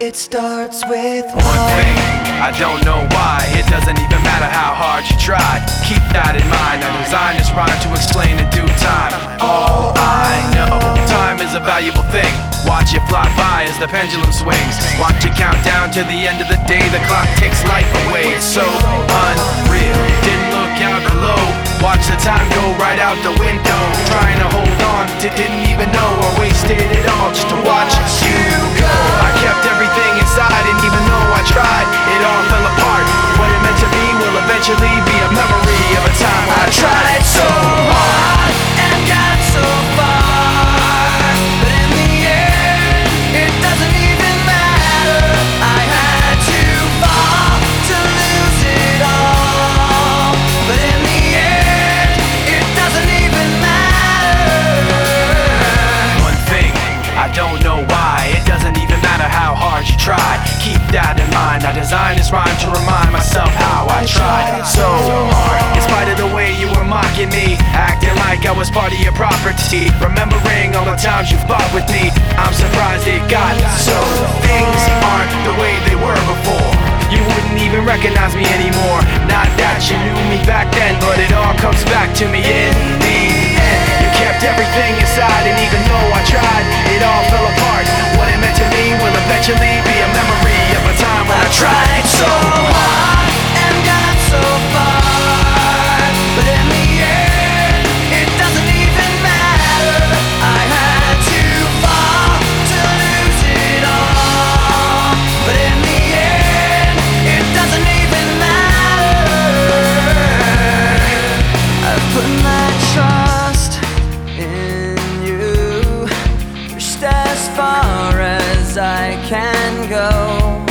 It starts with one thing, I don't know why. It doesn't even matter how hard you try. Keep that in mind, I designed this rhyme to explain in due time. All I know, time is a valuable thing. Watch it fly by as the pendulum swings. Watch it count down to the end of the day. The clock takes life away, it's so unreal. Didn't look out below, watch the time go right out the window. Trying to hold on to didn't even know I wasted it all just to watch you go. I kept everything inside, and even though I tried, it all fell apart. What it meant to be will eventually be a memory of a time when I tried so hard and got so far, but in the end, it doesn't even matter. I had to fall to lose it all, but in the end, it doesn't even matter. One thing, I don't know why. It doesn't even matter how hard you try. Keep that in mind, I designed this rhyme to remind myself how I tried so hard. In spite of the way you were mocking me, acting like I was part of your property, remembering all the times you fought with me, I'm surprised it got so. Things aren't the way they were before. You wouldn't even recognize me anymore. Not that you knew me back then, but it all comes back to me in the end. You kept everything inside, and even though I tried, it all fell apart. What it meant to me will eventually be a memory of a time when I tried so hard and got so far, but in the end, it doesn't even matter. I had to fall to lose it all, but in the end, it doesn't even matter. I've put my trust in you, pushed as far as I can go.